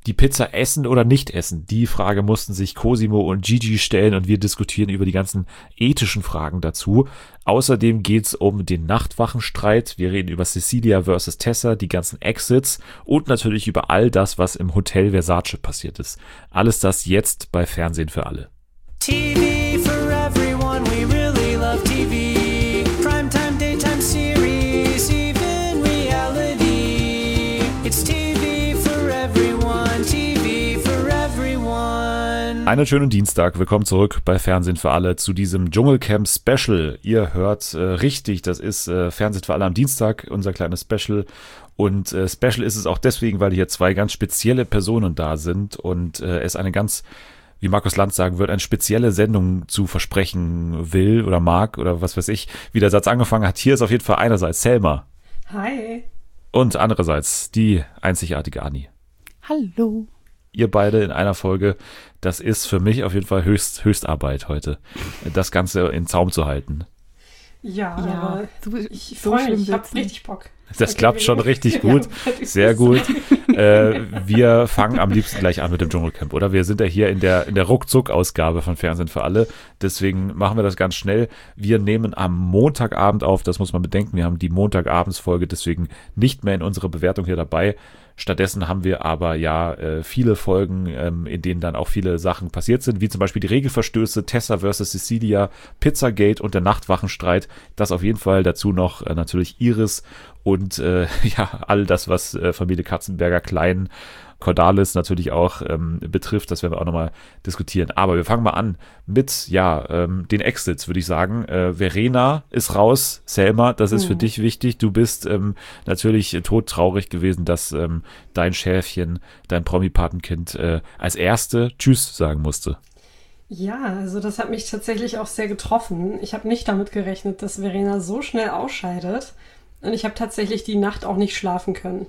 die Pizza essen oder nicht essen? Die Frage mussten sich Cosimo und Gigi stellen und wir diskutieren über die ganzen ethischen Fragen dazu. Außerdem geht's um den Nachtwachenstreit. Wir reden über Cecilia versus Tessa, die ganzen Exits und natürlich über all das, was im Hotel Versace passiert ist. Alles das jetzt bei Fernsehen für alle. TV for everyone, we really love TV. Primetime, daytime series, even reality. It's TV for everyone, TV for everyone. Einen schönen Dienstag, willkommen zurück bei Fernsehen für alle zu diesem Dschungelcamp Special. Ihr hört richtig, das ist Fernsehen für alle am Dienstag, unser kleines Special. Und Special ist es auch deswegen, weil hier zwei ganz spezielle Personen da sind und es eine ganz, wie Markus Lanz sagen wird, eine spezielle Sendung zu versprechen will oder mag oder was weiß ich, wie der Satz angefangen hat. Hier ist auf jeden Fall einerseits Selma. Hi. Und andererseits die einzigartige Anni. Hallo. Ihr beide in einer Folge, das ist für mich auf jeden Fall Höchstarbeit heute, das Ganze in Zaum zu halten. Ja, ich freue mich, ich hab richtig Bock. Das klappt schon richtig gut, sehr gut. Wir fangen am liebsten gleich an mit dem Dschungelcamp, oder? Wir sind ja hier in der Ruckzuck-Ausgabe von Fernsehen für alle, deswegen machen wir das ganz schnell. Wir nehmen am Montagabend auf, das muss man bedenken, wir haben die Montagabendsfolge, deswegen nicht mehr in unserer Bewertung hier dabei. Stattdessen haben wir aber viele Folgen, in denen dann auch viele Sachen passiert sind, wie zum Beispiel die Regelverstöße, Tessa versus Cecilia, Pizzagate und der Nachtwachenstreit. Das auf jeden Fall, dazu noch natürlich Iris und all das, was Familie Katzenberger Klein, Cordalis natürlich auch betrifft, das werden wir auch nochmal diskutieren. Aber wir fangen mal an mit, den Exits, würde ich sagen. Verena ist raus, Selma, das ist für dich wichtig. Du bist natürlich todtraurig gewesen, dass dein Schäfchen, dein Promi-Patenkind als erste Tschüss sagen musste. Ja, also das hat mich tatsächlich auch sehr getroffen. Ich habe nicht damit gerechnet, dass Verena so schnell ausscheidet. Und ich habe tatsächlich die Nacht auch nicht schlafen können.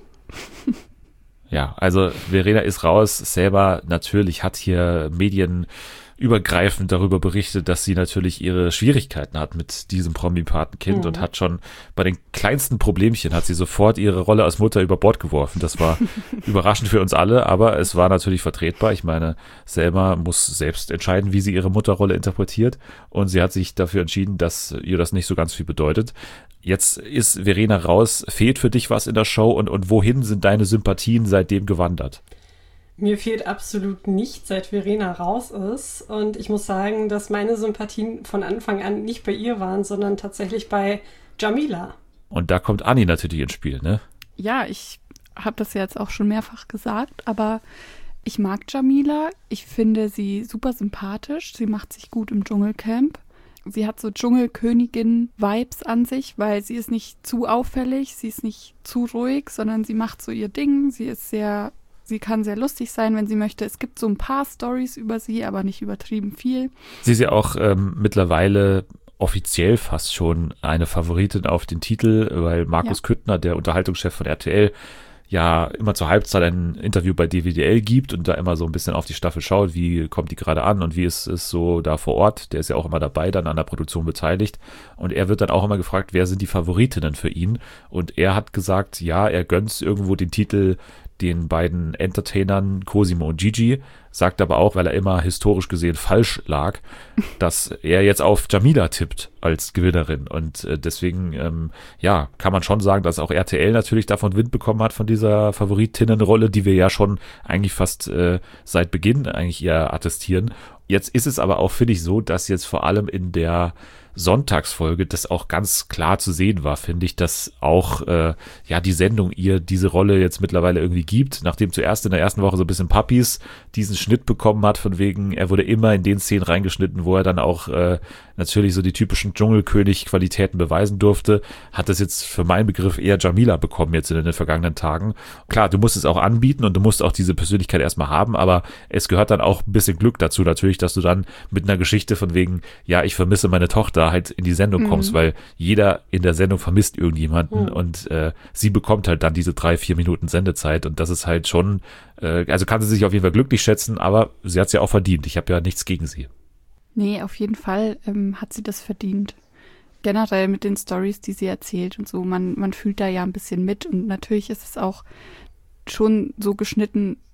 Ja, also Verena ist raus, selber natürlich hat hier medienübergreifend darüber berichtet, dass sie natürlich ihre Schwierigkeiten hat mit diesem Promi-Patenkind und hat schon bei den kleinsten Problemchen hat sie sofort ihre Rolle als Mutter über Bord geworfen. Das war überraschend für uns alle, aber es war natürlich vertretbar. Ich meine, Selma muss selbst entscheiden, wie sie ihre Mutterrolle interpretiert und sie hat sich dafür entschieden, dass ihr das nicht so ganz viel bedeutet. Jetzt ist Verena raus. Fehlt für dich was in der Show und wohin sind deine Sympathien seitdem gewandert? Mir fehlt absolut nichts, seit Verena raus ist. Und ich muss sagen, dass meine Sympathien von Anfang an nicht bei ihr waren, sondern tatsächlich bei Jamila. Und da kommt Anni natürlich ins Spiel, ne? Ja, ich habe das ja jetzt auch schon mehrfach gesagt, aber ich mag Jamila. Ich finde sie super sympathisch. Sie macht sich gut im Dschungelcamp. Sie hat so Dschungelkönigin-Vibes an sich, weil sie ist nicht zu auffällig, sie ist nicht zu ruhig, sondern sie macht so ihr Ding. Sie kann sehr lustig sein, wenn sie möchte. Es gibt so ein paar Storys über sie, aber nicht übertrieben viel. Sie ist ja auch mittlerweile offiziell fast schon eine Favoritin auf den Titel, weil Markus Küttner, der Unterhaltungschef von RTL, ja immer zur Halbzeit ein Interview bei DWDL gibt und da immer so ein bisschen auf die Staffel schaut, wie kommt die gerade an und wie ist es so da vor Ort. Der ist ja auch immer dabei, dann an der Produktion beteiligt und er wird dann auch immer gefragt, wer sind die Favoritinnen für ihn und er hat gesagt, ja, er gönnt irgendwo den Titel den beiden Entertainern Cosimo und Gigi, sagt aber auch, weil er immer historisch gesehen falsch lag, dass er jetzt auf Jamila tippt als Gewinnerin und deswegen, kann man schon sagen, dass auch RTL natürlich davon Wind bekommen hat von dieser Favoritinnenrolle, die wir ja schon eigentlich fast seit Beginn eigentlich eher attestieren. Jetzt ist es aber auch, finde ich, so, dass jetzt vor allem in der Sonntagsfolge das auch ganz klar zu sehen war, finde ich, dass auch die Sendung ihr diese Rolle jetzt mittlerweile irgendwie gibt, nachdem zuerst in der ersten Woche so ein bisschen Puppies diesen Schnitt bekommen hat, von wegen, er wurde immer in den Szenen reingeschnitten, wo er dann auch natürlich so die typischen Dschungelkönig-Qualitäten beweisen durfte, hat das jetzt für meinen Begriff eher Jamila bekommen jetzt in den vergangenen Tagen. Klar, du musst es auch anbieten und du musst auch diese Persönlichkeit erstmal haben, aber es gehört dann auch ein bisschen Glück dazu natürlich, dass du dann mit einer Geschichte von wegen, ja, ich vermisse meine Tochter, halt in die Sendung kommst, weil jeder in der Sendung vermisst irgendjemanden und sie bekommt halt dann diese 3-4 Minuten Sendezeit und das ist halt schon, also kann sie sich auf jeden Fall glücklich schätzen, aber sie hat es ja auch verdient. Ich habe ja nichts gegen sie. Nee, auf jeden Fall hat sie das verdient. Generell mit den Storys, die sie erzählt und so, man fühlt da ja ein bisschen mit und natürlich ist es auch schon so geschnitten,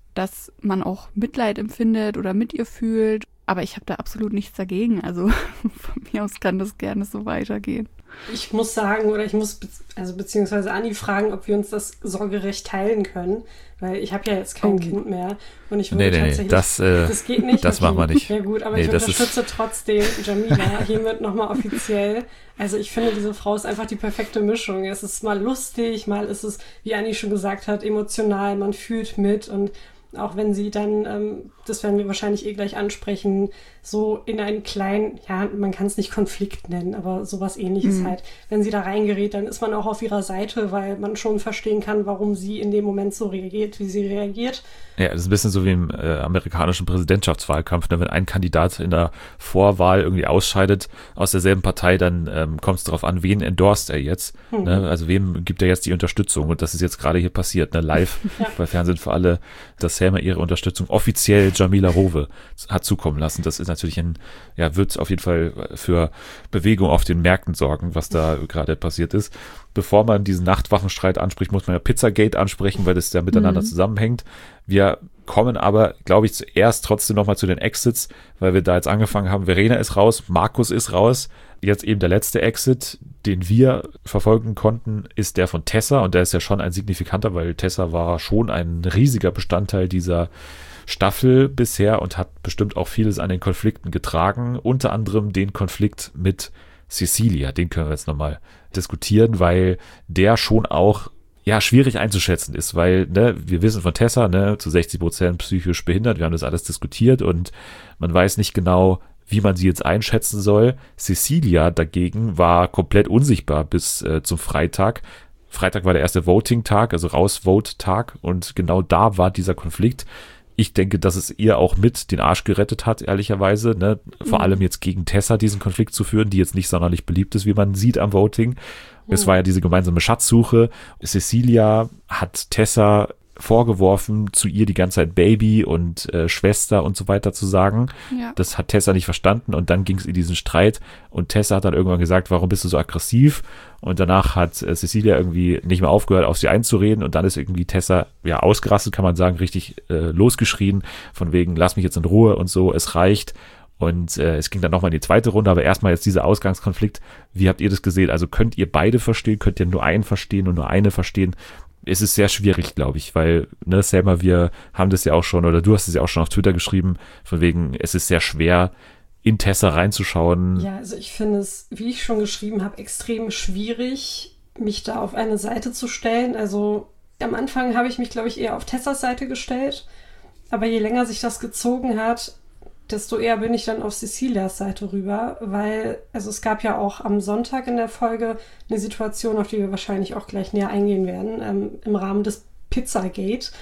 dass man auch Mitleid empfindet oder mit ihr fühlt. Aber ich habe da absolut nichts dagegen. Also von mir aus kann das gerne so weitergehen. Ich muss sagen, oder ich muss beziehungsweise Anni fragen, ob wir uns das Sorgerecht teilen können, weil ich habe ja jetzt kein Kind mehr und ich würde tatsächlich, das geht nicht. Das machen wir nicht. Ja gut, aber ich unterstütze trotzdem Jamila hiermit nochmal offiziell. Also ich finde, diese Frau ist einfach die perfekte Mischung. Es ist mal lustig, mal ist es, wie Anni schon gesagt hat, emotional, man fühlt mit und auch wenn sie dann, das werden wir wahrscheinlich gleich ansprechen, so in einen kleinen, ja, man kann es nicht Konflikt nennen, aber sowas Ähnliches halt. Wenn sie da reingerät, dann ist man auch auf ihrer Seite, weil man schon verstehen kann, warum sie in dem Moment so reagiert, wie sie reagiert. Ja, das ist ein bisschen so wie im amerikanischen Präsidentschaftswahlkampf. Ne? Wenn ein Kandidat in der Vorwahl irgendwie ausscheidet aus derselben Partei, dann kommt es darauf an, wen endorst er jetzt. Ne? Also wem gibt er jetzt die Unterstützung? Und das ist jetzt gerade hier passiert, ne? Live bei Fernsehen für alle, dass Selma ihre Unterstützung offiziell Jamila Rowe hat zukommen lassen. Das ist natürlich wird auf jeden Fall für Bewegung auf den Märkten sorgen, was da gerade passiert ist. Bevor man diesen Nachtwachenstreit anspricht, muss man ja Pizzagate ansprechen, weil das ja miteinander zusammenhängt. Wir kommen aber, glaube ich, zuerst trotzdem nochmal zu den Exits, weil wir da jetzt angefangen haben. Verena ist raus, Markus ist raus. Jetzt eben der letzte Exit, den wir verfolgen konnten, ist der von Tessa. Und der ist ja schon ein signifikanter, weil Tessa war schon ein riesiger Bestandteil dieser Staffel bisher und hat bestimmt auch vieles an den Konflikten getragen. Unter anderem den Konflikt mit Cecilia. Den können wir jetzt nochmal diskutieren, weil der schon auch schwierig einzuschätzen ist, weil wir wissen von Tessa, zu 60% psychisch behindert, wir haben das alles diskutiert und man weiß nicht genau, wie man sie jetzt einschätzen soll. Cecilia dagegen war komplett unsichtbar bis zum Freitag. Freitag war der erste Voting-Tag, also Raus-Vote-Tag und genau da war dieser Konflikt. Ich denke, dass es ihr auch mit den Arsch gerettet hat, ehrlicherweise. Vor allem jetzt gegen Tessa diesen Konflikt zu führen, die jetzt nicht sonderlich beliebt ist, wie man sieht am Voting. Es war ja diese gemeinsame Schatzsuche. Cecilia hat Tessa vorgeworfen, zu ihr die ganze Zeit Baby und Schwester und so weiter zu sagen. Ja. Das hat Tessa nicht verstanden und dann ging es in diesen Streit und Tessa hat dann irgendwann gesagt, warum bist du so aggressiv? Und danach hat Cecilia irgendwie nicht mehr aufgehört, auf sie einzureden und dann ist irgendwie Tessa ausgerastet, kann man sagen, richtig losgeschrien, von wegen, lass mich jetzt in Ruhe und so, es reicht. Und es ging dann nochmal in die zweite Runde, aber erstmal jetzt dieser Ausgangskonflikt. Wie habt ihr das gesehen? Also könnt ihr beide verstehen? Könnt ihr nur einen verstehen und nur eine verstehen? Es ist sehr schwierig, glaube ich, weil, Selma, wir haben das ja auch schon, oder du hast es ja auch schon auf Twitter geschrieben, von wegen, es ist sehr schwer, in Tessa reinzuschauen. Ja, also ich finde es, wie ich schon geschrieben habe, extrem schwierig, mich da auf eine Seite zu stellen. Also am Anfang habe ich mich, glaube ich, eher auf Tessas Seite gestellt, aber je länger sich das gezogen hat, desto eher bin ich dann auf Cecilias Seite rüber, weil, also es gab ja auch am Sonntag in der Folge eine Situation, auf die wir wahrscheinlich auch gleich näher eingehen werden, im Rahmen des Pizzagate,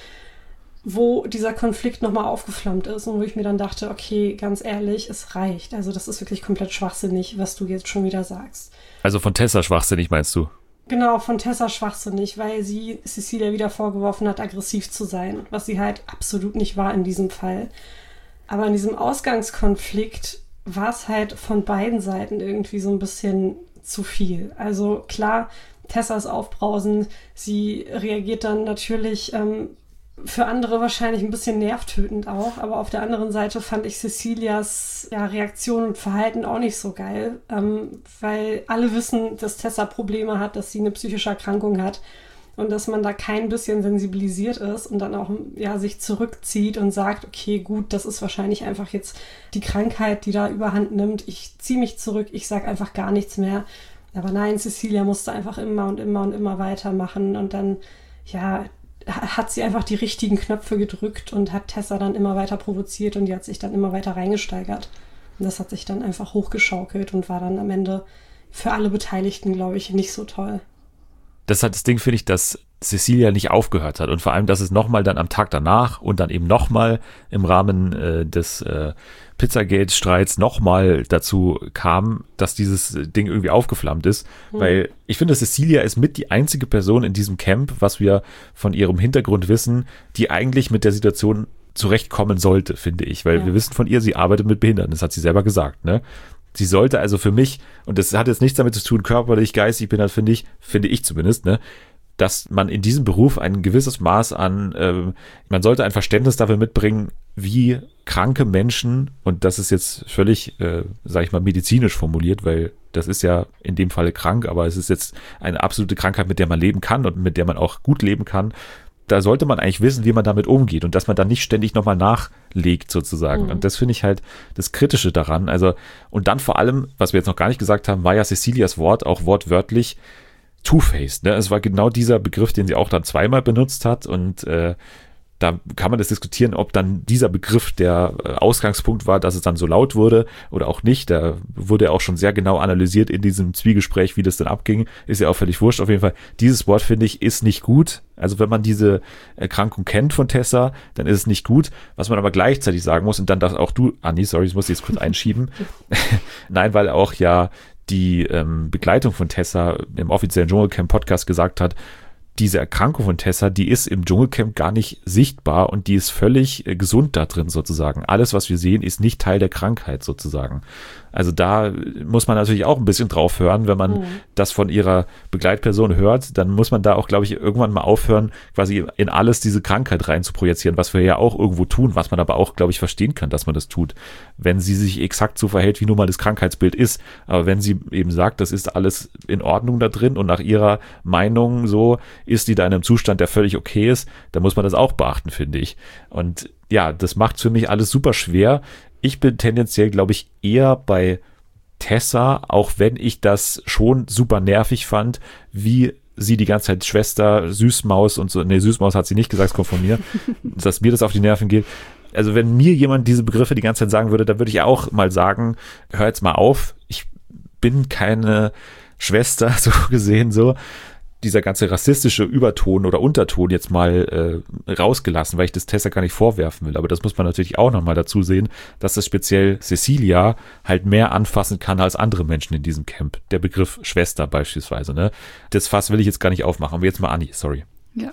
wo dieser Konflikt nochmal aufgeflammt ist und wo ich mir dann dachte, okay, ganz ehrlich, es reicht. Also das ist wirklich komplett schwachsinnig, was du jetzt schon wieder sagst. Also von Tessa schwachsinnig, meinst du? Genau, von Tessa schwachsinnig, weil sie Cecilia wieder vorgeworfen hat, aggressiv zu sein, was sie halt absolut nicht war in diesem Fall. Aber in diesem Ausgangskonflikt war es halt von beiden Seiten irgendwie so ein bisschen zu viel. Also klar, Tessa ist aufbrausend, sie reagiert dann natürlich für andere wahrscheinlich ein bisschen nervtötend auch, aber auf der anderen Seite fand ich Cecilias Reaktion und Verhalten auch nicht so geil, weil alle wissen, dass Tessa Probleme hat, dass sie eine psychische Erkrankung hat. Und dass man da kein bisschen sensibilisiert ist und dann auch sich zurückzieht und sagt, okay, gut, das ist wahrscheinlich einfach jetzt die Krankheit, die da überhand nimmt. Ich ziehe mich zurück, ich sage einfach gar nichts mehr. Aber nein, Cecilia musste einfach immer und immer und immer weitermachen. Und dann, hat sie einfach die richtigen Knöpfe gedrückt und hat Tessa dann immer weiter provoziert und die hat sich dann immer weiter reingesteigert. Und das hat sich dann einfach hochgeschaukelt und war dann am Ende für alle Beteiligten, glaube ich, nicht so toll. Das hat das Ding, finde ich, dass Cecilia nicht aufgehört hat und vor allem, dass es nochmal dann am Tag danach und dann eben nochmal im Rahmen des Pizzagate-Streits nochmal dazu kam, dass dieses Ding irgendwie aufgeflammt ist, weil ich finde, Cecilia ist mit die einzige Person in diesem Camp, was wir von ihrem Hintergrund wissen, die eigentlich mit der Situation zurechtkommen sollte, finde ich, weil wir wissen von ihr, sie arbeitet mit Behinderten, das hat sie selber gesagt, ne? Sie sollte also für mich, und das hat jetzt nichts damit zu tun, körperlich, geistig, behindert, finde ich zumindest, ne? dass man in diesem Beruf ein gewisses Maß an, man sollte ein Verständnis dafür mitbringen, wie kranke Menschen, und das ist jetzt völlig, sage ich mal, medizinisch formuliert, weil das ist ja in dem Falle krank, aber es ist jetzt eine absolute Krankheit, mit der man leben kann und mit der man auch gut leben kann. Da sollte man eigentlich wissen, wie man damit umgeht und dass man dann nicht ständig nochmal nachlegt sozusagen. Und das finde ich halt das Kritische daran. Also, und dann vor allem, was wir jetzt noch gar nicht gesagt haben, war ja Cecilias Wort auch wortwörtlich Two-Faced. Ne? Es war genau dieser Begriff, den sie auch dann zweimal benutzt hat, und da kann man das diskutieren, ob dann dieser Begriff der Ausgangspunkt war, dass es dann so laut wurde oder auch nicht. Da wurde ja auch schon sehr genau analysiert in diesem Zwiegespräch, wie das dann abging. Ist ja auch völlig wurscht. Auf jeden Fall, dieses Wort, finde ich, ist nicht gut. Also wenn man diese Erkrankung kennt von Tessa, dann ist es nicht gut. Was man aber gleichzeitig sagen muss, und dann darfst auch du, Anni, sorry, ich muss dich jetzt kurz einschieben. Nein, weil auch ja die Begleitung von Tessa im offiziellen Dschungelcamp-Podcast gesagt hat, diese Erkrankung von Tessa, die ist im Dschungelcamp gar nicht sichtbar und die ist völlig gesund da drin sozusagen. Alles, was wir sehen, ist nicht Teil der Krankheit sozusagen. Also da muss man natürlich auch ein bisschen drauf hören, wenn man das von ihrer Begleitperson hört, dann muss man da auch, glaube ich, irgendwann mal aufhören, quasi in alles diese Krankheit rein zu projizieren, was wir ja auch irgendwo tun, was man aber auch, glaube ich, verstehen kann, dass man das tut, wenn sie sich exakt so verhält, wie nun mal das Krankheitsbild ist. Aber wenn sie eben sagt, das ist alles in Ordnung da drin und nach ihrer Meinung so ist die da in einem Zustand, der völlig okay ist, dann muss man das auch beachten, finde ich. Und ja, das macht für mich alles super schwer. Ich bin tendenziell, glaube ich, eher bei Tessa, auch wenn ich das schon super nervig fand, wie sie die ganze Zeit Schwester, Süßmaus und so, nee, Süßmaus hat sie nicht gesagt, es kommt von mir, dass mir das auf die Nerven geht. Also wenn mir jemand diese Begriffe die ganze Zeit sagen würde, dann würde ich auch mal sagen, hör jetzt mal auf, ich bin keine Schwester, so gesehen, so. Dieser ganze rassistische Überton oder Unterton jetzt mal rausgelassen, weil ich das Tessa gar nicht vorwerfen will. Aber das muss man natürlich auch nochmal dazu sehen, dass das speziell Cecilia halt mehr anfassen kann als andere Menschen in diesem Camp. Der Begriff Schwester beispielsweise. Ne? Das Fass will ich jetzt gar nicht aufmachen. Aber jetzt mal Anni, sorry. Ja.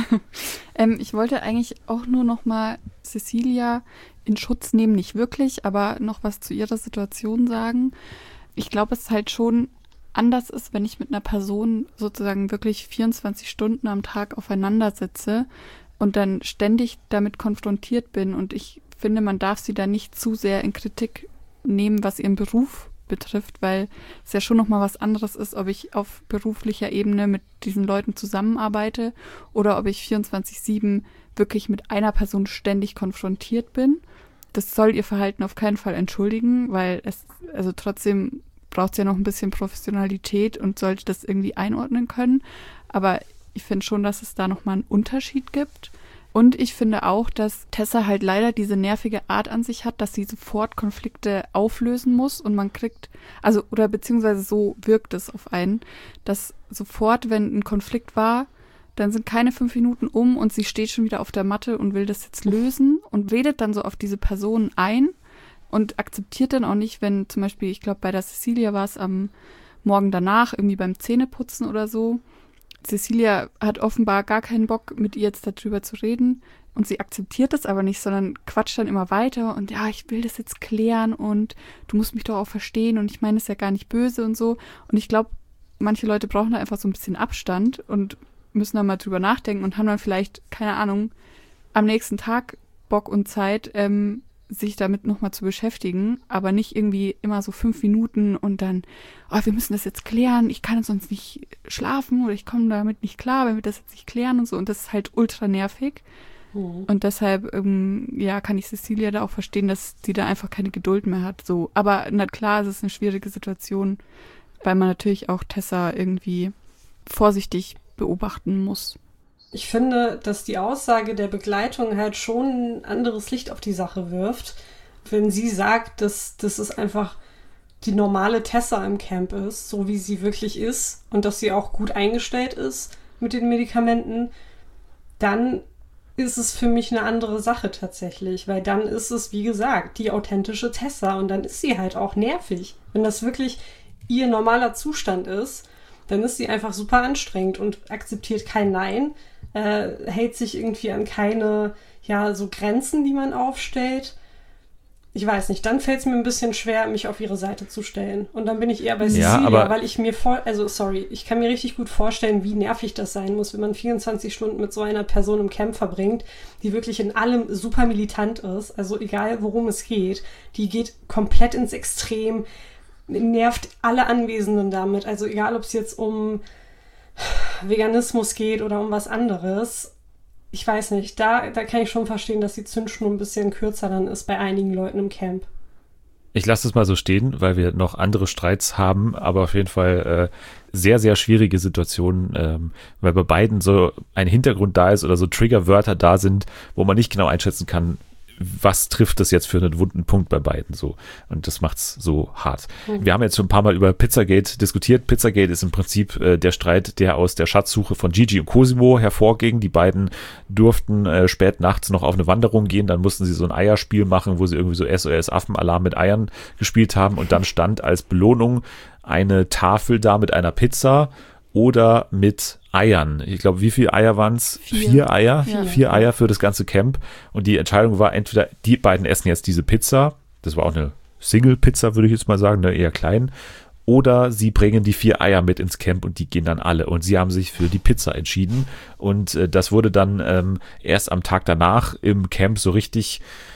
Ich wollte eigentlich auch nur nochmal Cecilia in Schutz nehmen, nicht wirklich, aber noch was zu ihrer Situation sagen. Ich glaube, es ist halt schon anders ist, wenn ich mit einer Person sozusagen wirklich 24 Stunden am Tag aufeinander sitze und dann ständig damit konfrontiert bin. Und ich finde, man darf sie da nicht zu sehr in Kritik nehmen, was ihren Beruf betrifft, weil es ja schon nochmal was anderes ist, ob ich auf beruflicher Ebene mit diesen Leuten zusammenarbeite oder ob ich 24/7 wirklich mit einer Person ständig konfrontiert bin. Das soll ihr Verhalten auf keinen Fall entschuldigen, weil es, also trotzdem braucht es ja noch ein bisschen Professionalität und sollte das irgendwie einordnen können. Aber ich finde schon, dass es da nochmal einen Unterschied gibt. Und ich finde auch, dass Tessa halt leider diese nervige Art an sich hat, dass sie sofort Konflikte auflösen muss und man kriegt, also oder beziehungsweise so wirkt es auf einen, dass sofort, wenn ein Konflikt war, dann sind keine 5 Minuten um und sie steht schon wieder auf der Matte und will das jetzt lösen und redet dann so auf diese Person ein. Und akzeptiert dann auch nicht, wenn zum Beispiel, ich glaube, bei der Cecilia war es am Morgen danach, irgendwie beim Zähneputzen oder so. Cecilia hat offenbar gar keinen Bock, mit ihr jetzt darüber zu reden. Und sie akzeptiert das aber nicht, sondern quatscht dann immer weiter. Und ja, ich will das jetzt klären und du musst mich doch auch verstehen. Und ich meine es ja gar nicht böse und so. Und ich glaube, manche Leute brauchen da einfach so ein bisschen Abstand und müssen da mal drüber nachdenken und haben dann vielleicht, keine Ahnung, am nächsten Tag Bock und Zeit, sich damit nochmal zu beschäftigen, aber nicht irgendwie immer so 5 Minuten und dann, oh, wir müssen das jetzt klären, ich kann sonst nicht schlafen oder ich komme damit nicht klar, wenn wir das jetzt nicht klären und so. Und das ist halt ultra nervig. Und deshalb, ja, kann ich Cecilia da auch verstehen, dass sie da einfach keine Geduld mehr hat. So. Aber na klar, es ist eine schwierige Situation, weil man natürlich auch Tessa irgendwie vorsichtig beobachten muss. Ich finde, dass die Aussage der Begleitung halt schon ein anderes Licht auf die Sache wirft, wenn sie sagt, dass es einfach die normale Tessa im Camp ist, so wie sie wirklich ist und dass sie auch gut eingestellt ist mit den Medikamenten, dann ist es für mich eine andere Sache tatsächlich, weil dann ist es, wie gesagt, die authentische Tessa und dann ist sie halt auch nervig. Wenn das wirklich ihr normaler Zustand ist, dann ist sie einfach super anstrengend und akzeptiert kein Nein, hält sich irgendwie an keine, ja, so Grenzen, die man aufstellt. ich weiß nicht, dann fällt es mir ein bisschen schwer, mich auf ihre Seite zu stellen. Und dann bin ich eher bei Ja, Cecilia, aber- weil ich mir ich kann mir richtig gut vorstellen, wie nervig das sein muss, wenn man 24 Stunden mit so einer Person im Camp verbringt, die wirklich in allem super militant ist, also egal worum es geht, die geht komplett ins Extrem, nervt alle Anwesenden damit, also egal ob es jetzt um Veganismus geht oder um was anderes. Ich weiß nicht, da kann ich schon verstehen, dass die Zündschnur ein bisschen kürzer dann ist bei einigen Leuten im Camp. Ich lasse es mal so stehen, weil wir noch andere Streits haben, aber auf jeden Fall sehr, sehr schwierige Situationen, weil bei beiden so ein Hintergrund da ist oder so Triggerwörter da sind, wo man nicht genau einschätzen kann, was trifft das jetzt für einen wunden Punkt bei beiden so. Und das macht's so hart. Wir haben jetzt schon ein paar Mal über Pizzagate diskutiert. Pizzagate ist im Prinzip der Streit, der aus der Schatzsuche von Gigi und Cosimo hervorging. Die beiden durften spät nachts noch auf eine Wanderung gehen. Dann mussten sie so ein Eierspiel machen, wo sie irgendwie so SOS-Affenalarm mit Eiern gespielt haben. Und dann stand als Belohnung eine Tafel da mit einer Pizza oder mit Eiern. Ich glaube, wie viele Eier waren es? 4 Eier. Ja. 4 Eier für das ganze Camp. Und die Entscheidung war entweder, die beiden essen jetzt diese Pizza, das war auch eine Single-Pizza, würde ich jetzt mal sagen, ne, eher klein, oder sie bringen die 4 Eier mit ins Camp und die gehen dann alle. Und sie haben sich für die Pizza entschieden. Und das wurde dann erst am Tag danach im Camp so richtig,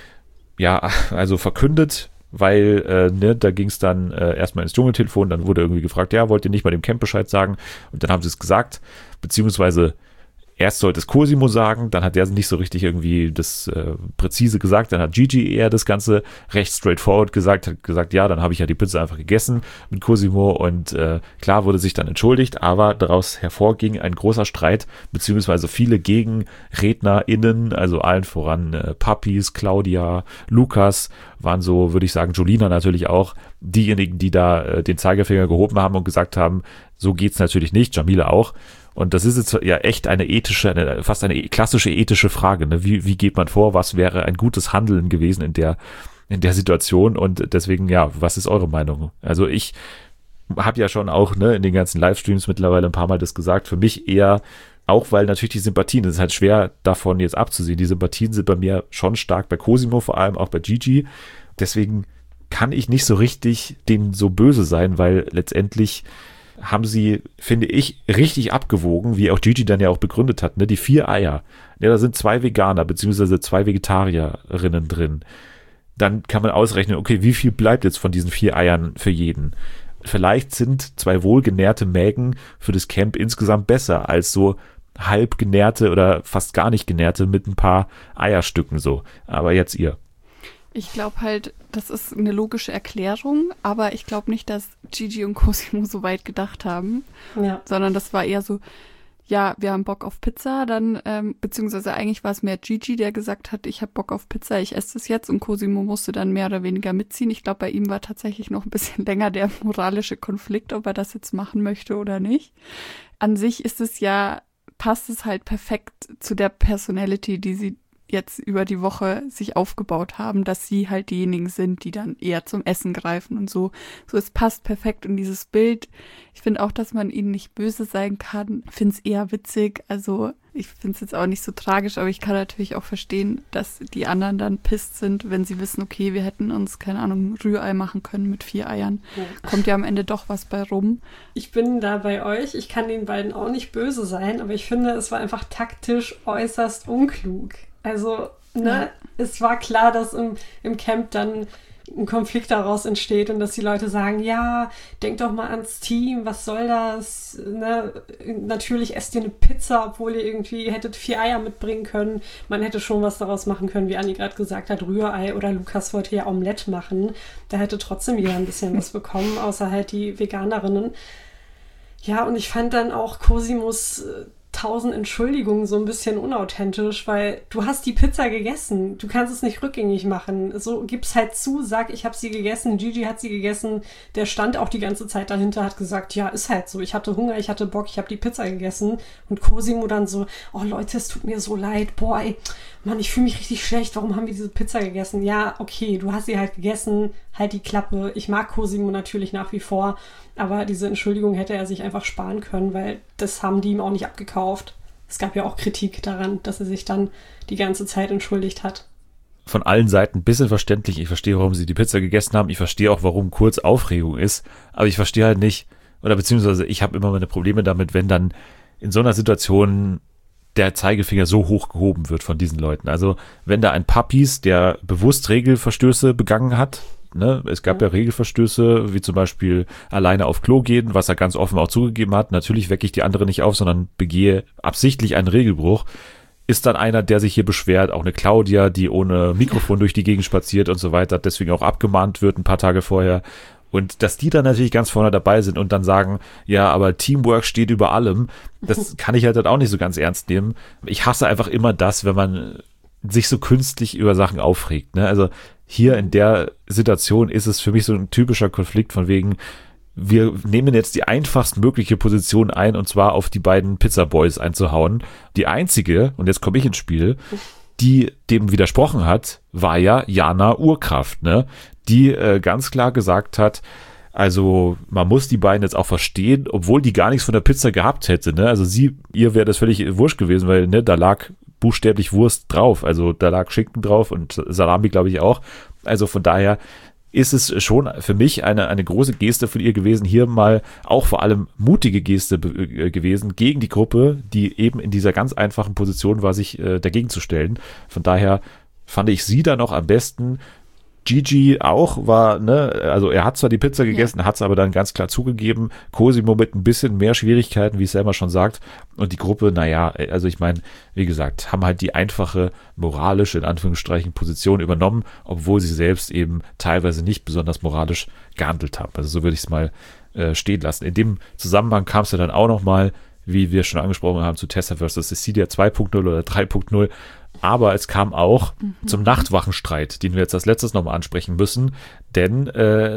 ja, also verkündet, weil da ging es dann erstmal ins Dschungeltelefon, dann wurde irgendwie gefragt, ja, wollt ihr nicht mal dem Camp Bescheid sagen? Und dann haben sie es gesagt, beziehungsweise erst sollte es Cosimo sagen, dann hat der nicht so richtig irgendwie das präzise gesagt, dann hat Gigi eher das Ganze recht straightforward gesagt, hat gesagt, ja, dann habe ich ja die Pizza einfach gegessen mit Cosimo und klar wurde sich dann entschuldigt, aber daraus hervorging ein großer Streit, beziehungsweise viele GegenrednerInnen, also allen voran Papis, Claudia, Lukas, waren so, würde ich sagen, Jolina natürlich auch, diejenigen, die da den Zeigefinger gehoben haben und gesagt haben, so geht's natürlich nicht, Jamila auch. Und das ist jetzt ja echt fast eine klassische ethische Frage. Ne? Wie geht man vor? Was wäre ein gutes Handeln gewesen in der Situation? Und deswegen, ja, was ist eure Meinung? Also ich habe ja schon auch in den ganzen Livestreams mittlerweile ein paar Mal das gesagt. Für mich eher, auch weil natürlich die Sympathien, das ist halt schwer davon jetzt abzusehen. Die Sympathien sind bei mir schon stark, bei Cosimo vor allem, auch bei Gigi. Deswegen kann ich nicht so richtig denen so böse sein, weil letztendlich haben sie, finde ich, richtig abgewogen, wie auch Gigi dann ja auch begründet hat, ne? Die 4 Eier. Ja, da sind 2 Veganer, beziehungsweise 2 Vegetarierinnen drin. Dann kann man ausrechnen, okay, wie viel bleibt jetzt von diesen 4 Eiern für jeden? Vielleicht sind 2 wohlgenährte Mägen für das Camp insgesamt besser als so halb genährte oder fast gar nicht genährte mit ein paar Eierstücken so. Aber jetzt ihr. Ich glaube halt, das ist eine logische Erklärung, aber ich glaube nicht, dass Gigi und Cosimo so weit gedacht haben, Ja. sondern das war eher so, ja, wir haben Bock auf Pizza, dann, beziehungsweise eigentlich war es mehr Gigi, der gesagt hat, ich habe Bock auf Pizza, ich esse das jetzt und Cosimo musste dann mehr oder weniger mitziehen. Ich glaube, bei ihm war tatsächlich noch ein bisschen länger der moralische Konflikt, ob er das jetzt machen möchte oder nicht. An sich passt es halt perfekt zu der Personality, die sie jetzt über die Woche sich aufgebaut haben, dass sie halt diejenigen sind, die dann eher zum Essen greifen und so. So, es passt perfekt in dieses Bild. Ich finde auch, dass man ihnen nicht böse sein kann. Ich finde es eher witzig. Also ich finde es jetzt auch nicht so tragisch, aber ich kann natürlich auch verstehen, dass die anderen dann pisst sind, wenn sie wissen, okay, wir hätten uns, keine Ahnung, Rührei machen können mit 4 Eiern. Ja. Kommt ja am Ende doch was bei rum. Ich bin da bei euch. Ich kann den beiden auch nicht böse sein, aber ich finde, es war einfach taktisch äußerst unklug. Also, es war klar, dass im Camp dann ein Konflikt daraus entsteht und dass die Leute sagen, ja, denk doch mal ans Team, was soll das? Ne? Natürlich esst ihr eine Pizza, obwohl ihr irgendwie hättet 4 Eier mitbringen können. Man hätte schon was daraus machen können, wie Anni gerade gesagt hat, Rührei, oder Lukas wollte ja Omelette machen. Da hätte trotzdem jeder ein bisschen was bekommen, außer halt die Veganerinnen. Ja, und ich fand dann auch Cosimos 1000 Entschuldigungen so ein bisschen unauthentisch, weil du hast die Pizza gegessen. Du kannst es nicht rückgängig machen. So, gib's halt zu, sag, ich habe sie gegessen. Gigi hat sie gegessen. Der stand auch die ganze Zeit dahinter, hat gesagt, ja, ist halt so. Ich hatte Hunger, ich hatte Bock, ich habe die Pizza gegessen. Und Cosimo dann so, oh Leute, es tut mir so leid. Boah, ey, Mann, ich fühle mich richtig schlecht. Warum haben wir diese Pizza gegessen? Ja, okay, du hast sie halt gegessen. Halt die Klappe. Ich mag Cosimo natürlich nach wie vor. Aber diese Entschuldigung hätte er sich einfach sparen können, weil das haben die ihm auch nicht abgekauft. Es gab ja auch Kritik daran, dass er sich dann die ganze Zeit entschuldigt hat. von allen Seiten ein bisschen verständlich. Ich verstehe, warum sie die Pizza gegessen haben. Ich verstehe auch, warum kurz Aufregung ist. Aber ich verstehe halt nicht, oder beziehungsweise ich habe immer meine Probleme damit, wenn dann in so einer Situation der Zeigefinger so hoch gehoben wird von diesen Leuten. Also wenn da ein Papis, der bewusst Regelverstöße begangen hat, ne, es gab ja Regelverstöße, wie zum Beispiel alleine auf Klo gehen, was er ganz offen auch zugegeben hat. Natürlich wecke ich die andere nicht auf, sondern begehe absichtlich einen Regelbruch. Ist dann einer, der sich hier beschwert, auch eine Claudia, die ohne Mikrofon durch die Gegend spaziert und so weiter, deswegen auch abgemahnt wird ein paar Tage vorher. Und dass die dann natürlich ganz vorne dabei sind und dann sagen, ja, aber Teamwork steht über allem, das kann ich halt auch nicht so ganz ernst nehmen. Ich hasse einfach immer das, wenn man sich so künstlich über Sachen aufregt. Ne? Also hier in der Situation ist es für mich so ein typischer Konflikt von wegen, wir nehmen jetzt die einfachstmögliche Position ein, und zwar auf die beiden Pizza Boys einzuhauen. Die einzige, und jetzt komme ich ins Spiel, die dem widersprochen hat, war ja Jana Urkraft, ne? Die ganz klar gesagt hat, also man muss die beiden jetzt auch verstehen, obwohl die gar nichts von der Pizza gehabt hätte, ne? Also ihr wäre das völlig wurscht gewesen, weil ne, da lag buchstäblich Wurst drauf, also da lag Schinken drauf und Salami, glaube ich, auch. Also von daher ist es schon für mich eine große Geste von ihr gewesen, hier mal auch vor allem mutige Geste gewesen gegen die Gruppe, die eben in dieser ganz einfachen Position war, sich dagegen zu stellen. Von daher fand ich sie da noch am besten. Gigi auch war, ne, also er hat zwar die Pizza gegessen, hat es aber dann ganz klar zugegeben. Cosimo mit ein bisschen mehr Schwierigkeiten, wie Selma schon sagt. Und die Gruppe, naja, also ich meine, wie gesagt, haben halt die einfache, moralische, in Anführungsstrichen, Position übernommen, obwohl sie selbst eben teilweise nicht besonders moralisch gehandelt haben. Also so würde ich es mal stehen lassen. In dem Zusammenhang kam es ja dann auch nochmal, wie wir schon angesprochen haben, zu Tessa vs. Cecilia 2.0 oder 3.0. Aber es kam auch zum Nachtwachenstreit, den wir jetzt als letztes nochmal ansprechen müssen. Denn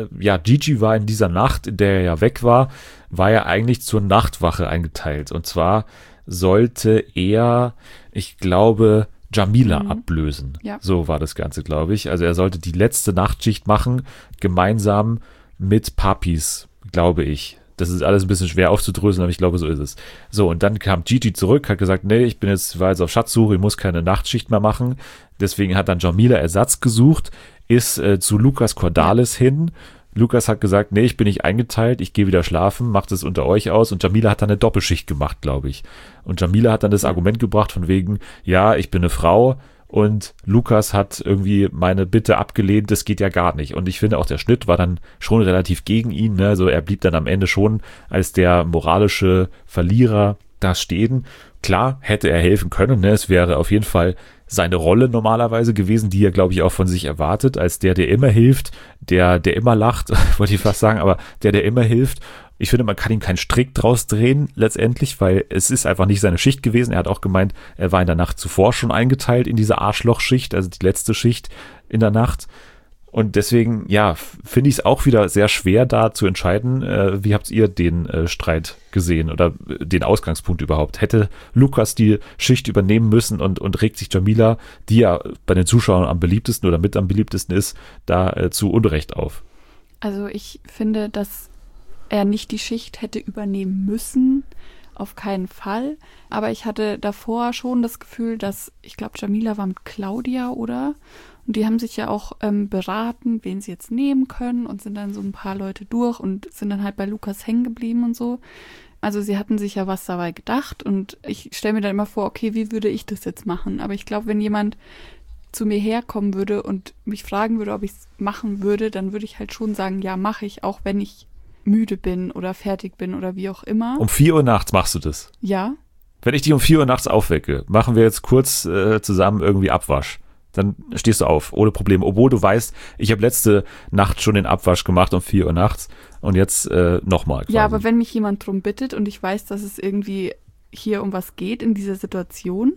Gigi war in dieser Nacht, in der er ja weg war ja eigentlich zur Nachtwache eingeteilt. Und zwar sollte er, ich glaube, Jamila ablösen. Ja. So war das Ganze, glaube ich. Also er sollte die letzte Nachtschicht machen, gemeinsam mit Papis, glaube ich. Das ist alles ein bisschen schwer aufzudröseln, aber ich glaube, so ist es. So, und dann kam Gigi zurück, hat gesagt, nee, war jetzt auf Schatzsuche, ich muss keine Nachtschicht mehr machen. Deswegen hat dann Jamila Ersatz gesucht, ist zu Lukas Cordalis hin. Lukas hat gesagt, nee, ich bin nicht eingeteilt, ich gehe wieder schlafen, macht es unter euch aus. Und Jamila hat dann eine Doppelschicht gemacht, glaube ich. Und Jamila hat dann das Argument gebracht von wegen, ja, ich bin eine Frau, und Lukas hat irgendwie meine Bitte abgelehnt, das geht ja gar nicht. Und ich finde auch, der Schnitt war dann schon relativ gegen ihn, ne? Also er blieb dann am Ende schon als der moralische Verlierer da stehen. Klar, hätte er helfen können, ne? Es wäre auf jeden Fall seine Rolle normalerweise gewesen, die er, glaube ich, auch von sich erwartet, als der immer hilft, der immer lacht, wollte ich fast sagen, aber der immer hilft. Ich finde, man kann ihm keinen Strick draus drehen letztendlich, weil es ist einfach nicht seine Schicht gewesen. Er hat auch gemeint, er war in der Nacht zuvor schon eingeteilt in diese Arschlochschicht, also die letzte Schicht in der Nacht. Und deswegen, ja, finde ich es auch wieder sehr schwer, da zu entscheiden. Wie habt ihr den Streit gesehen oder den Ausgangspunkt überhaupt? Hätte Lukas die Schicht übernehmen müssen und regt sich Jamila, die ja bei den Zuschauern am beliebtesten oder mit am beliebtesten ist, da zu Unrecht auf? Also ich finde, dass er nicht die Schicht hätte übernehmen müssen, auf keinen Fall. Aber ich hatte davor schon das Gefühl, dass, ich glaube, Jamila war mit Claudia, oder? Und die haben sich ja auch beraten, wen sie jetzt nehmen können, und sind dann so ein paar Leute durch und sind dann halt bei Lukas hängen geblieben und so. Also sie hatten sich ja was dabei gedacht, und ich stelle mir dann immer vor, okay, wie würde ich das jetzt machen? Aber ich glaube, wenn jemand zu mir herkommen würde und mich fragen würde, ob ich es machen würde, dann würde ich halt schon sagen, ja, mache ich, auch wenn ich müde bin oder fertig bin oder wie auch immer. Um 4 Uhr nachts machst du das? Ja. Wenn ich dich um 4 Uhr nachts aufwecke, machen wir jetzt kurz zusammen irgendwie Abwasch. Dann stehst du auf, ohne Probleme. Obwohl du weißt, ich habe letzte Nacht schon den Abwasch gemacht um 4 Uhr nachts und jetzt nochmal. Ja, aber wenn mich jemand drum bittet und ich weiß, dass es irgendwie hier um was geht in dieser Situation,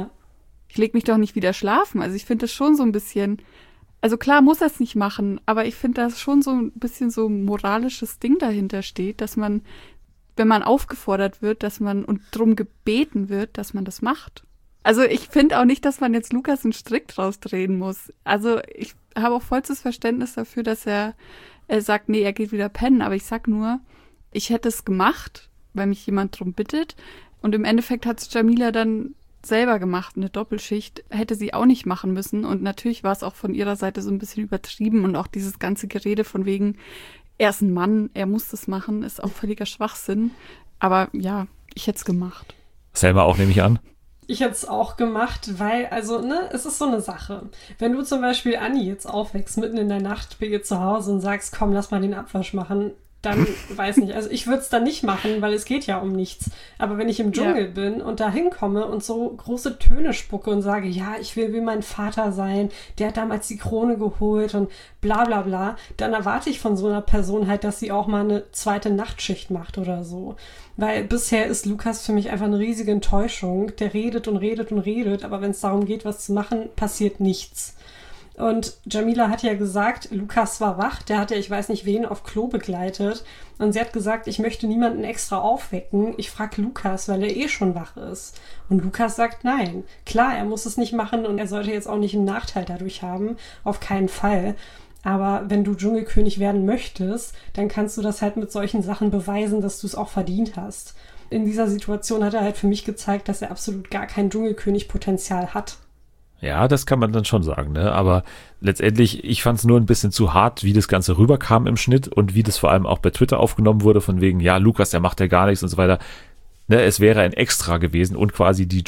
ich lege mich doch nicht wieder schlafen. Also ich finde das schon so ein bisschen... Also klar muss er es nicht machen, aber ich finde, dass schon so ein bisschen so ein moralisches Ding dahinter steht, dass man, wenn man aufgefordert wird, dass man und drum gebeten wird, dass man das macht. Also ich finde auch nicht, dass man jetzt Lukas einen Strick draus drehen muss. Also ich habe auch vollstes Verständnis dafür, dass er sagt, nee, er geht wieder pennen. Aber ich sag nur, ich hätte es gemacht, weil mich jemand drum bittet. Und im Endeffekt hat es Jamila dann selber gemacht, eine Doppelschicht, hätte sie auch nicht machen müssen. Und natürlich war es auch von ihrer Seite so ein bisschen übertrieben und auch dieses ganze Gerede von wegen, er ist ein Mann, er muss das machen, ist auch völliger Schwachsinn. Aber ja, ich hätte es gemacht. Selma auch, nehme ich an. Ich hätte es auch gemacht, weil, also, ne, es ist so eine Sache. Wenn du zum Beispiel Anni jetzt aufwächst, mitten in der Nacht bei ihr zu Hause und sagst, komm, lass mal den Abwasch machen, dann, weiß nicht, also ich würde es dann nicht machen, weil es geht ja um nichts. Aber wenn ich im Dschungel bin und da hinkomme und so große Töne spucke und sage, ja, ich will wie mein Vater sein, der hat damals die Krone geholt und bla bla bla, dann erwarte ich von so einer Person halt, dass sie auch mal eine zweite Nachtschicht macht oder so. Weil bisher ist Lukas für mich einfach eine riesige Enttäuschung. Der redet und redet und redet, aber wenn es darum geht, was zu machen, passiert nichts. Und Jamila hat ja gesagt, Lukas war wach, der hat ja, ich weiß nicht wen, auf Klo begleitet. Und sie hat gesagt, ich möchte niemanden extra aufwecken. Ich frage Lukas, weil er eh schon wach ist. Und Lukas sagt nein. Klar, er muss es nicht machen und er sollte jetzt auch nicht einen Nachteil dadurch haben. Auf keinen Fall. Aber wenn du Dschungelkönig werden möchtest, dann kannst du das halt mit solchen Sachen beweisen, dass du es auch verdient hast. In dieser Situation hat er halt für mich gezeigt, dass er absolut gar kein Dschungelkönig-Potenzial hat. Ja, das kann man dann schon sagen, ne? Aber letztendlich, ich fand es nur ein bisschen zu hart, wie das Ganze rüberkam im Schnitt und wie das vor allem auch bei Twitter aufgenommen wurde, von wegen, ja, Lukas, der macht ja gar nichts und so weiter. Ne, es wäre ein Extra gewesen und quasi die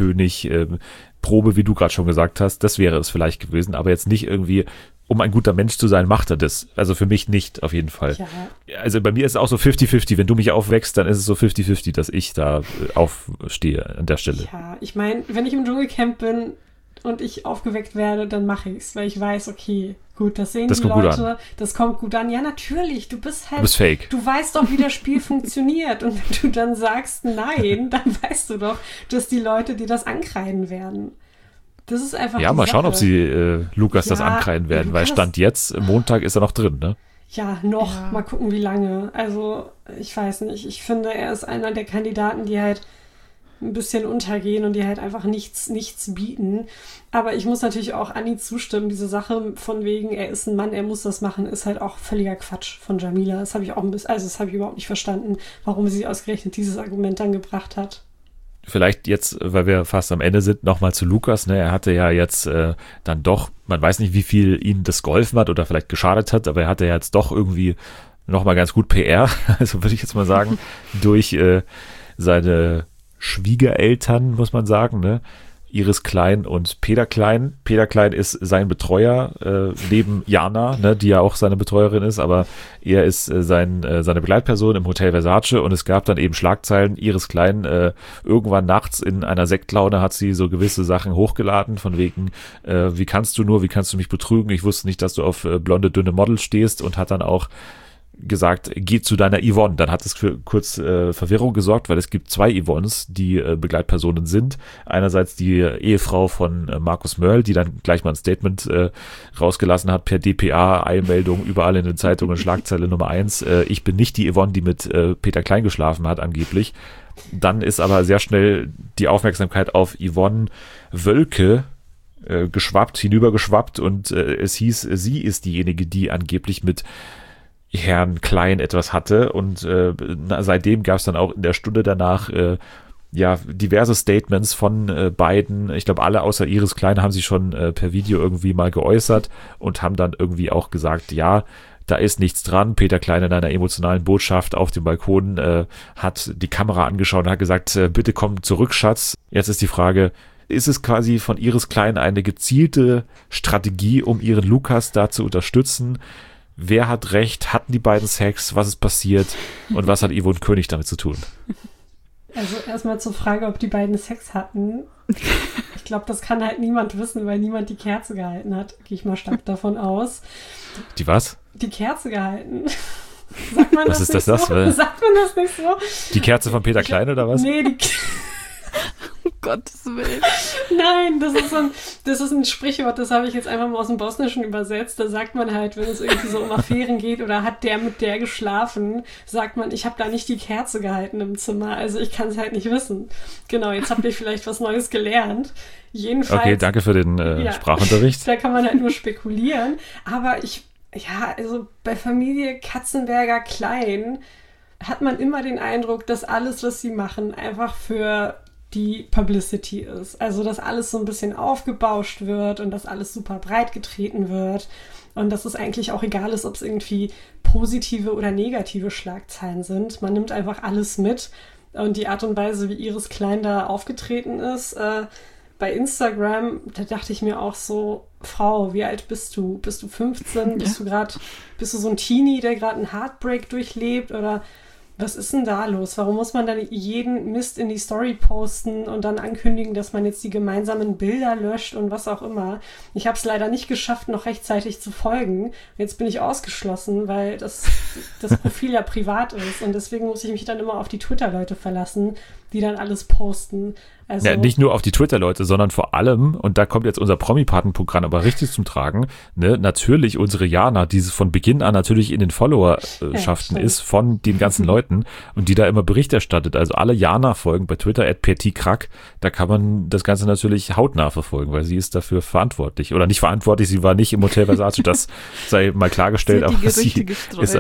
Dschungelkönig-Probe, wie du gerade schon gesagt hast, das wäre es vielleicht gewesen, aber jetzt nicht irgendwie, um ein guter Mensch zu sein, macht er das. Also für mich nicht, auf jeden Fall. Ja. Also bei mir ist es auch so 50-50. Wenn du mich aufwächst, dann ist es so 50-50, dass ich da aufstehe an der Stelle. Ja, ich meine, wenn ich im Dschungelcamp bin und ich aufgeweckt werde, dann mache ich es, weil ich weiß, okay, gut, das sehen Das die kommt gut Leute, das kommt gut an. Ja, natürlich, du bist halt, Du bist fake. du weißt doch, wie das Spiel funktioniert und wenn du dann sagst nein, dann weißt du doch, dass die Leute dir das ankreiden werden. Das ist einfach Ja, die mal schauen, Sache. ob sie Lukas das Ja, ankreiden werden, weil Lukas- Stand jetzt, Montag ist er noch drin, ne? Ja, noch. Ja. Mal gucken, wie lange. Also, ich weiß nicht. Ich finde, er ist einer der Kandidaten, die halt ein bisschen untergehen und die halt einfach nichts bieten. Aber ich muss natürlich auch Anni zustimmen. Diese Sache von wegen, er ist ein Mann, er muss das machen, ist halt auch völliger Quatsch von Jamila. Das habe ich auch ein bisschen, also das habe ich überhaupt nicht verstanden, warum sie ausgerechnet dieses Argument dann gebracht hat. Vielleicht jetzt, weil wir fast am Ende sind, nochmal zu Lukas, ne? Er hatte ja jetzt dann doch, man weiß nicht, wie viel ihm das geholfen hat oder vielleicht geschadet hat, aber er hatte ja jetzt doch irgendwie nochmal ganz gut PR, also würde ich jetzt mal sagen, durch seine Schwiegereltern, muss man sagen, ne? Iris Klein und Peter Klein. Peter Klein ist sein Betreuer, neben Jana, ne, die ja auch seine Betreuerin ist, aber er ist seine Begleitperson im Hotel Versace und es gab dann eben Schlagzeilen. Iris Klein irgendwann nachts in einer Sektlaune hat sie so gewisse Sachen hochgeladen, von wegen, wie kannst du mich betrügen? Ich wusste nicht, dass du auf blonde, dünne Models stehst und hat dann auch gesagt, geh zu deiner Yvonne. Dann hat es für kurz Verwirrung gesorgt, weil es gibt zwei Yvonnes, die Begleitpersonen sind. Einerseits die Ehefrau von Markus Mörl, die dann gleich mal ein Statement rausgelassen hat per DPA, Eilmeldung, überall in den Zeitungen, Schlagzeile Nummer 1. Ich bin nicht die Yvonne, die mit Peter Klein geschlafen hat, angeblich. Dann ist aber sehr schnell die Aufmerksamkeit auf Yvonne Wölke hinübergeschwappt und es hieß, sie ist diejenige, die angeblich mit Herrn Klein etwas hatte und seitdem gab es dann auch in der Stunde danach diverse Statements von beiden. Ich glaube, alle außer Iris Klein haben sich schon per Video irgendwie mal geäußert und haben dann irgendwie auch gesagt, ja, da ist nichts dran. Peter Klein in einer emotionalen Botschaft auf dem Balkon hat die Kamera angeschaut und hat gesagt, bitte komm zurück, Schatz. Jetzt ist die Frage, ist es quasi von Iris Klein eine gezielte Strategie, um ihren Lukas da zu unterstützen? Wer hat recht? Hatten die beiden Sex? Was ist passiert? Und was hat Yvonne König damit zu tun? Also erstmal zur Frage, ob die beiden Sex hatten. Ich glaube, das kann halt niemand wissen, weil niemand die Kerze gehalten hat. Gehe ich mal stark davon aus. Die was? Die Kerze gehalten. Sagt man Was das ist nicht das? so? Sagt man das nicht so? Die Kerze von Peter Klein oder was? Nee, Um Gottes Willen. Nein, das ist ein Sprichwort, das habe ich jetzt einfach mal aus dem Bosnischen übersetzt. Da sagt man halt, wenn es irgendwie so um Affären geht oder hat der mit der geschlafen, sagt man, ich habe da nicht die Kerze gehalten im Zimmer. Also ich kann es halt nicht wissen. Genau, jetzt habt ihr vielleicht was Neues gelernt. Jedenfalls. Okay, danke für den Sprachunterricht. Da kann man halt nur spekulieren. Aber also bei Familie Katzenberger Klein hat man immer den Eindruck, dass alles, was sie machen, einfach für die Publicity ist. Also, dass alles so ein bisschen aufgebauscht wird und dass alles super breit getreten wird und dass es eigentlich auch egal ist, ob es irgendwie positive oder negative Schlagzeilen sind. Man nimmt einfach alles mit und die Art und Weise, wie Iris Klein da aufgetreten ist, bei Instagram, da dachte ich mir auch so, Frau, wie alt bist du? Bist du 15? Bist du so ein Teenie, der gerade einen Heartbreak durchlebt? Oder was ist denn da los? Warum muss man dann jeden Mist in die Story posten und dann ankündigen, dass man jetzt die gemeinsamen Bilder löscht und was auch immer? Ich habe es leider nicht geschafft, noch rechtzeitig zu folgen. Jetzt bin ich ausgeschlossen, weil das Profil ja privat ist und deswegen muss ich mich dann immer auf die Twitter-Leute verlassen, die dann alles posten. Also, ja, nicht nur auf die Twitter-Leute, sondern vor allem, und da kommt jetzt unser Promi-Paten-Programm aber richtig zum Tragen, ne, natürlich unsere Jana, die von Beginn an natürlich in den Followerschaften ist von den ganzen Leuten und die da immer Bericht erstattet. Also alle Jana-Folgen bei Twitter @pertikrack, da kann man das Ganze natürlich hautnah verfolgen, weil sie ist dafür verantwortlich. Oder nicht verantwortlich, sie war nicht im Hotel Versace, das sei mal klargestellt, aber sie ist...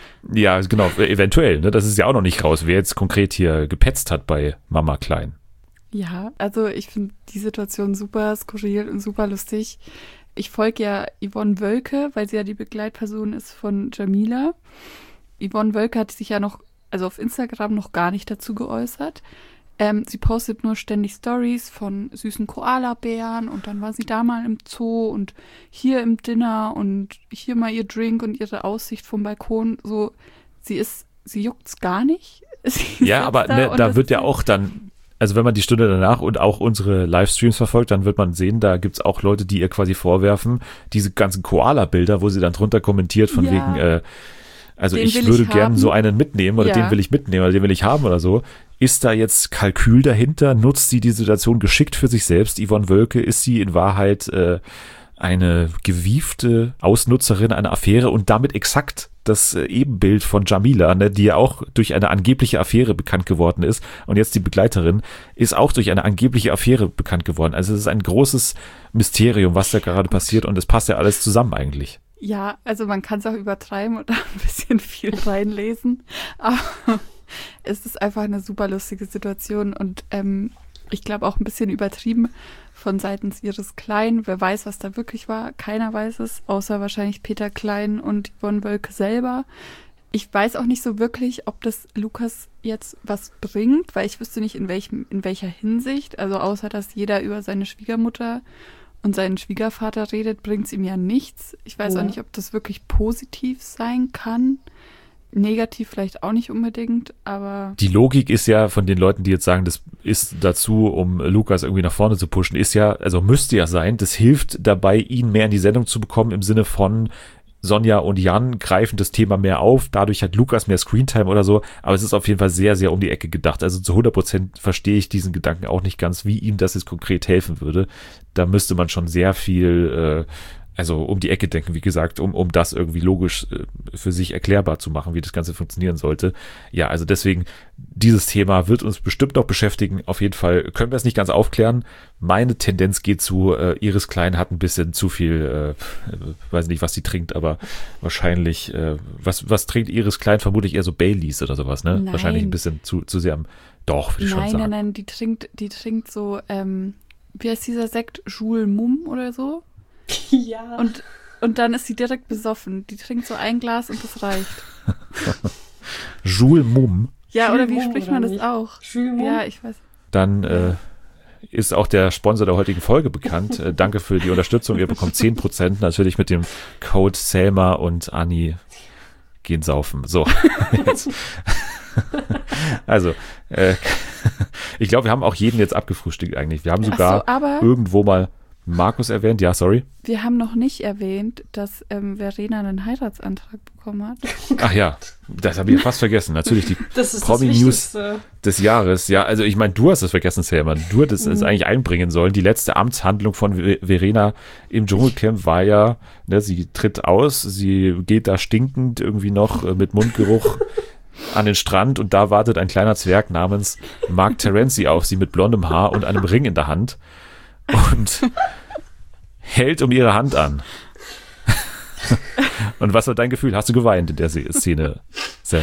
Ja, genau, eventuell, ne, das ist ja auch noch nicht raus, wer jetzt konkret hier gepetzt hat bei Mama Klein. Ja, also ich finde die Situation super skurril und super lustig. Ich folge ja Yvonne Wölke, weil sie ja die Begleitperson ist von Jamila. Yvonne Wölke hat sich ja noch, also auf Instagram noch gar nicht dazu geäußert. Sie postet nur ständig Stories von süßen Koalabären und dann war sie da mal im Zoo und hier im Dinner und hier mal ihr Drink und ihre Aussicht vom Balkon. So, sie juckt's gar nicht. Ja, aber ne, da wird ja auch dann, also wenn man die Stunde danach und auch unsere Livestreams verfolgt, dann wird man sehen, da gibt's auch Leute, die ihr quasi vorwerfen, diese ganzen Koala-Bilder, wo sie dann drunter kommentiert von wegen, also ich würde gern so einen mitnehmen oder den will ich mitnehmen oder den will ich haben oder so. Ist da jetzt Kalkül dahinter? Nutzt sie die Situation geschickt für sich selbst? Yvonne Wölke, ist sie in Wahrheit eine gewiefte Ausnutzerin einer Affäre und damit exakt das Ebenbild von Jamila, ne, die ja auch durch eine angebliche Affäre bekannt geworden ist und jetzt die Begleiterin ist auch durch eine angebliche Affäre bekannt geworden. Also es ist ein großes Mysterium, was da gerade passiert und es passt ja alles zusammen eigentlich. Ja, also man kann es auch übertreiben und da ein bisschen viel reinlesen, aber es ist einfach eine super lustige Situation und ich glaube auch ein bisschen übertrieben von seitens Iris Klein. Wer weiß, was da wirklich war? Keiner weiß es, außer wahrscheinlich Peter Klein und Yvonne Wölke selber. Ich weiß auch nicht so wirklich, ob das Lukas jetzt was bringt, weil ich wüsste nicht, in welcher Hinsicht. Also außer, dass jeder über seine Schwiegermutter und seinen Schwiegervater redet, bringt es ihm ja nichts. Ich weiß auch nicht, ob das wirklich positiv sein kann. Negativ vielleicht auch nicht unbedingt, aber... Die Logik ist ja von den Leuten, die jetzt sagen, das ist dazu, um Lukas irgendwie nach vorne zu pushen, ist ja, also müsste ja sein, das hilft dabei, ihn mehr in die Sendung zu bekommen, im Sinne von Sonja und Jan greifen das Thema mehr auf, dadurch hat Lukas mehr Screentime oder so, aber es ist auf jeden Fall sehr, sehr um die Ecke gedacht. Also zu 100% verstehe ich diesen Gedanken auch nicht ganz, wie ihm das jetzt konkret helfen würde. Da müsste man schon sehr viel... also um die Ecke denken, wie gesagt, um das irgendwie logisch für sich erklärbar zu machen, wie das Ganze funktionieren sollte. Ja, also deswegen, dieses Thema wird uns bestimmt noch beschäftigen. Auf jeden Fall können wir es nicht ganz aufklären. Meine Tendenz geht zu, Iris Klein hat ein bisschen zu viel, weiß nicht, was sie trinkt, aber wahrscheinlich, was trinkt Iris Klein? Vermutlich eher so Baileys oder sowas, ne? Nein. Wahrscheinlich ein bisschen zu sehr am, doch, würde ich schon sagen. Nein, die trinkt so, wie heißt dieser Sekt? Jules Mumm oder so? Ja. Und dann ist sie direkt besoffen. Die trinkt so ein Glas und das reicht. Jules Mumm. Ja, Jules oder wie Mumm, spricht oder man das nicht? auch? Jules Mumm? Ja, ich weiß. Dann ist auch der Sponsor der heutigen Folge bekannt. Danke für die Unterstützung. Ihr bekommt 10% natürlich mit dem Code Selma und Anni gehen saufen. So, jetzt. Also, ich glaube, wir haben auch jeden jetzt abgefrühstückt eigentlich. Wir haben sogar irgendwo mal Markus erwähnt. Ja, sorry. Wir haben noch nicht erwähnt, dass Verena einen Heiratsantrag bekommen hat. Ach ja, das habe ich ja fast vergessen. Natürlich die Das Promi-News des Jahres. Ja, also ich meine, du hast es vergessen, Selma. Du hättest es eigentlich einbringen sollen. Die letzte Amtshandlung von Verena im Dschungelcamp war ja, ne, sie tritt aus, sie geht da stinkend irgendwie noch mit Mundgeruch an den Strand und da wartet ein kleiner Zwerg namens Mark Terenzi auf sie mit blondem Haar und einem Ring in der Hand und hält um ihre Hand an. Und was war dein Gefühl? Hast du geweint in der Szene, Selma?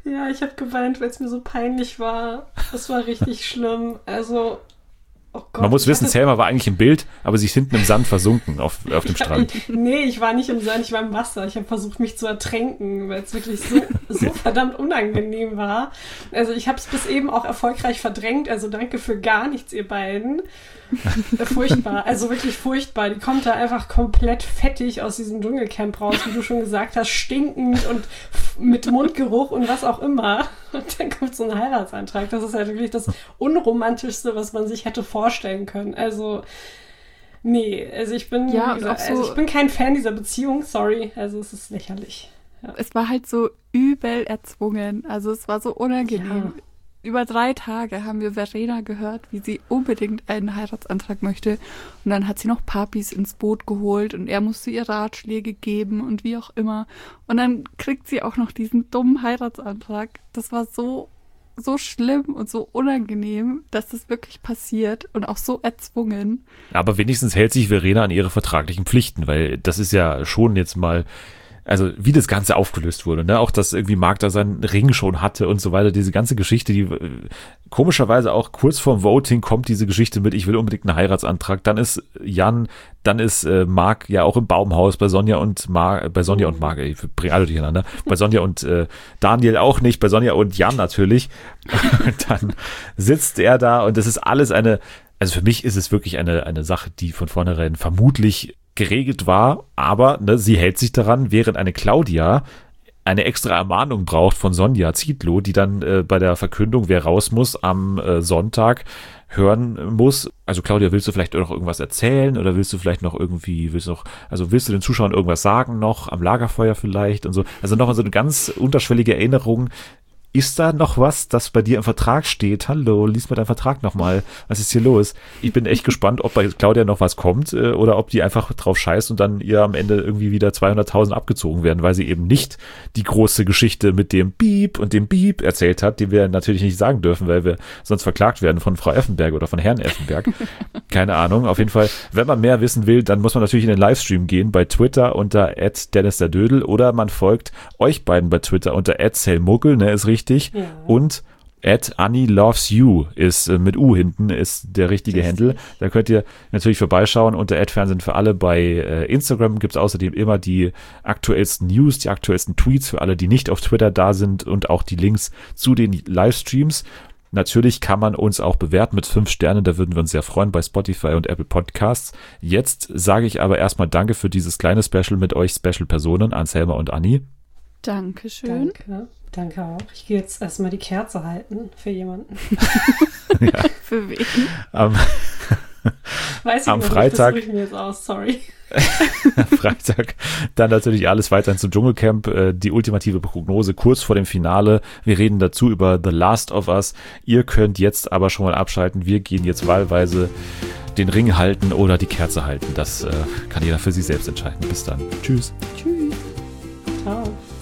Ja, ich habe geweint, weil es mir so peinlich war. Es war richtig schlimm. Also, oh Gott. Man muss wissen, Selma war eigentlich im Bild, aber sie ist hinten im Sand versunken auf dem Strand. Nee, ich war nicht im Sand, ich war im Wasser. Ich habe versucht, mich zu ertränken, weil es wirklich so verdammt unangenehm war. Also ich habe es bis eben auch erfolgreich verdrängt. Also danke für gar nichts, ihr beiden. Furchtbar, also wirklich furchtbar. Die kommt da einfach komplett fettig aus diesem Dschungelcamp raus, wie du schon gesagt hast, stinkend und mit Mundgeruch und was auch immer. Und dann kommt so ein Heiratsantrag. Das ist halt wirklich das Unromantischste, was man sich hätte vorstellen können. Also, nee, also ich bin, Ja, wie gesagt, auch so- also ich bin kein Fan dieser Beziehung, sorry. Also es ist lächerlich. Ja. Es war halt so übel erzwungen. Also es war so unangenehm. Ja. Über 3 Tage haben wir Verena gehört, wie sie unbedingt einen Heiratsantrag möchte. Und dann hat sie noch Papis ins Boot geholt und er musste ihr Ratschläge geben und wie auch immer. Und dann kriegt sie auch noch diesen dummen Heiratsantrag. Das war so schlimm und so unangenehm, dass das wirklich passiert und auch so erzwungen. Aber wenigstens hält sich Verena an ihre vertraglichen Pflichten, weil das ist ja schon jetzt mal, also wie das Ganze aufgelöst wurde, ne? Auch, dass irgendwie Marc da seinen Ring schon hatte und so weiter, diese ganze Geschichte, die komischerweise auch kurz vorm Voting kommt diese Geschichte mit, ich will unbedingt einen Heiratsantrag, dann ist Marc ja auch im Baumhaus bei Sonja und Marc, ich bringe alle durcheinander, bei Sonja und Daniel auch nicht, bei Sonja und Jan natürlich. Und dann sitzt er da und das ist alles also für mich ist es wirklich eine Sache, die von vornherein vermutlich geregelt war, aber sie hält sich daran, während eine Claudia eine extra Ermahnung braucht von Sonja Zietlow, die dann bei der Verkündung, wer raus muss, am Sonntag hören muss. Also Claudia, willst du vielleicht noch irgendwas erzählen oder willst du vielleicht noch irgendwie, willst du den Zuschauern irgendwas sagen noch, am Lagerfeuer vielleicht und so. Also nochmal so eine ganz unterschwellige Erinnerung. Ist da noch was, das bei dir im Vertrag steht? Hallo, lies mal deinen Vertrag nochmal. Was ist hier los? Ich bin echt gespannt, ob bei Claudia noch was kommt oder ob die einfach drauf scheißt und dann ihr am Ende irgendwie wieder 200.000 abgezogen werden, weil sie eben nicht die große Geschichte mit dem Piep und dem Piep erzählt hat, die wir natürlich nicht sagen dürfen, weil wir sonst verklagt werden von Frau Effenberg oder von Herrn Effenberg. Keine Ahnung. Auf jeden Fall, wenn man mehr wissen will, dann muss man natürlich in den Livestream gehen bei Twitter unter @DennisDerDödel oder man folgt euch beiden bei Twitter unter @Selmuggel, ne, ist richtig. Ja. Und @AnnieLovesYou ist mit U hinten, ist der richtige Handle. Da könnt ihr natürlich vorbeischauen. Unter @Fernsehen für alle bei Instagram gibt es außerdem immer die aktuellsten News, die aktuellsten Tweets für alle, die nicht auf Twitter da sind und auch die Links zu den Livestreams. Natürlich kann man uns auch bewerten mit 5 Sternen, da würden wir uns sehr freuen bei Spotify und Apple Podcasts. Jetzt sage ich aber erstmal Danke für dieses kleine Special mit euch Special-Personen an Selma und Anni. Dankeschön. Danke auch. Ich gehe jetzt erstmal die Kerze halten für jemanden. Ja. Für wen? Weiß ich Am noch Freitag. Nicht, das suche ich mir jetzt aus, sorry. Freitag dann natürlich alles weiter ins Dschungelcamp, die ultimative Prognose kurz vor dem Finale. Wir reden dazu über The Last of Us. Ihr könnt jetzt aber schon mal abschalten. Wir gehen jetzt wahlweise den Ring halten oder die Kerze halten. Das kann jeder für sich selbst entscheiden. Bis dann. Tschüss. Tschüss. Ciao.